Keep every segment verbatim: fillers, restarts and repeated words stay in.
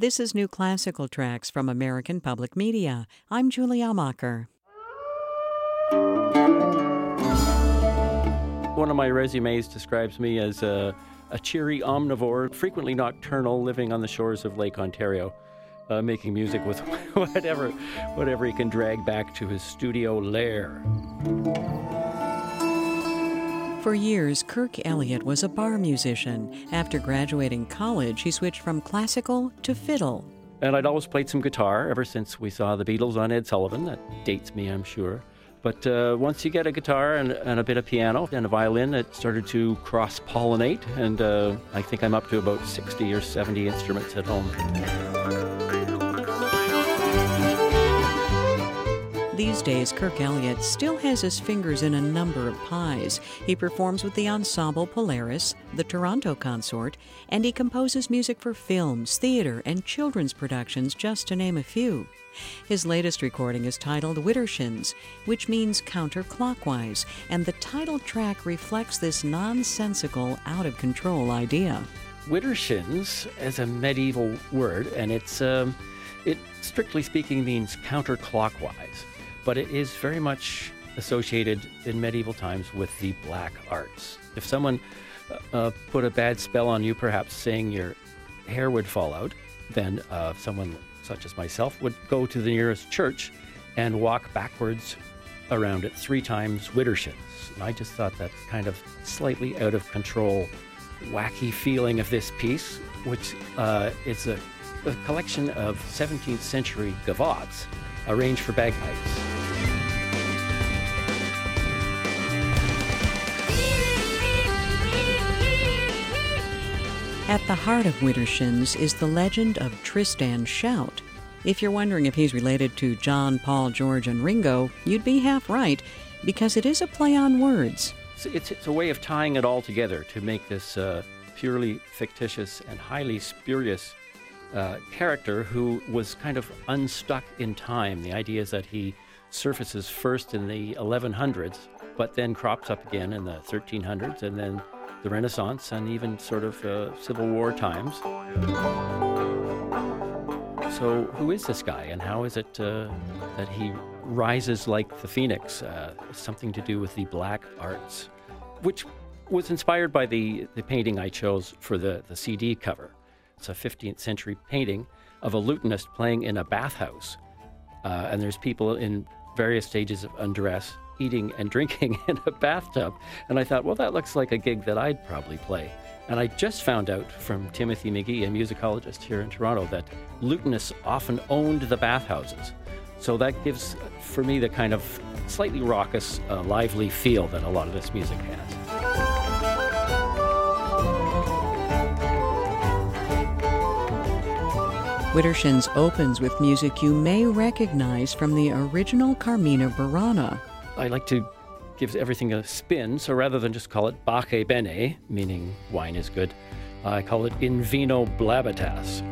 This is New Classical Tracks from American Public Media. I'm Julie Amacher. One of my resumes describes me as a, a cheery omnivore, frequently nocturnal, living on the shores of Lake Ontario, uh, making music with whatever, whatever he can drag back to his studio lair. For years, Kirk Elliott was a bar musician. After graduating college, he switched from classical to fiddle. And I'd always played some guitar ever since we saw the Beatles on Ed Sullivan. That dates me, I'm sure. But uh, once you get a guitar and, and a bit of piano and a violin, it started to cross-pollinate. And uh, I think I'm up to about sixty or seventy instruments at home. These days, Kirk Elliott still has his fingers in a number of pies. He performs with the Ensemble Polaris, the Toronto Consort, and he composes music for films, theater, and children's productions, just to name a few. His latest recording is titled Widdershins, which means counterclockwise, and the title track reflects this nonsensical, out-of-control idea. Widdershins is a medieval word, and it's um, it strictly speaking means counterclockwise. But it is very much associated in medieval times with the black arts. If someone uh, put a bad spell on you, perhaps saying your hair would fall out, then uh, someone such as myself would go to the nearest church and walk backwards around it three times widdershins. And I just thought that kind of slightly out of control, wacky feeling of this piece, which uh, is a, a collection of seventeenth century gavottes arranged for bagpipes. At the heart of Widdershins is the legend of Tristan Shout. If you're wondering if he's related to John, Paul, George, and Ringo, you'd be half right, because it is a play on words. It's, it's, it's a way of tying it all together to make this uh, purely fictitious and highly spurious uh, character who was kind of unstuck in time. The idea is that he surfaces first in the eleven hundreds, but then crops up again in the thirteen hundreds, and then the Renaissance, and even sort of uh, Civil War times. So who is this guy, and how is it uh, that he rises like the phoenix? Uh, something to do with the black arts, which was inspired by the, the painting I chose for the, the C D cover. It's a fifteenth century painting of a lutenist playing in a bathhouse. Uh, and there's people in various stages of undress, eating and drinking in a bathtub. And I thought, well, that looks like a gig that I'd probably play. And I just found out from Timothy McGee, a musicologist here in Toronto, that lutenists often owned the bathhouses. So that gives, for me, the kind of slightly raucous, uh, lively feel that a lot of this music has. Widdershins opens with music you may recognize from the original Carmina Burana. I like to give everything a spin, so rather than just call it Bache Bene, meaning wine is good, I call it In Vino Blabitas.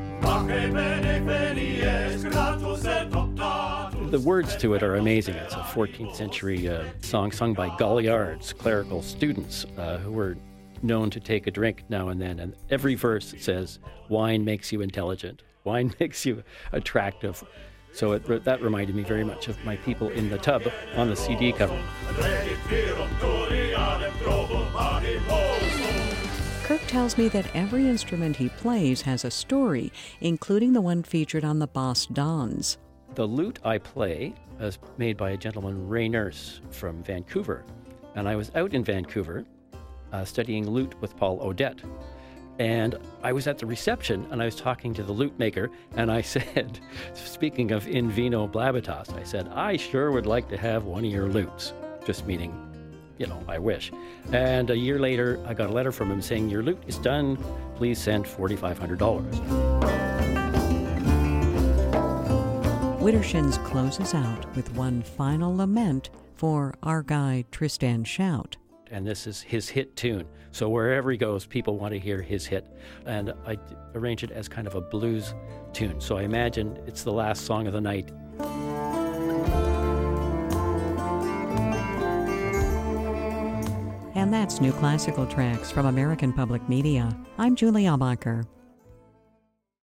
The words to it are amazing. It's a fourteenth century uh, song sung by Galliards, clerical students uh, who were known to take a drink now and then, and every verse says, wine makes you intelligent, wine makes you attractive. So it, that reminded me very much of my people in the tub on the C D cover. Kirk tells me that every instrument he plays has a story, including the one featured on the Boss Dons. The lute I play is made by a gentleman, Ray Nurse, from Vancouver. And I was out in Vancouver uh, studying lute with Paul Odette. And I was at the reception, and I was talking to the lute maker, and I said, speaking of In Vino Blabitas, I said, I sure would like to have one of your lutes, just meaning, you know, I wish. And a year later, I got a letter from him saying, your lute is done, please send four thousand five hundred dollars. Widdershins closes out with one final lament for our guy Tristan Shout. And this is his hit tune. So wherever he goes, people want to hear his hit. And I d- arrange it as kind of a blues tune. So I imagine it's the last song of the night. And that's New Classical Tracks from American Public Media. I'm Julie Amacher.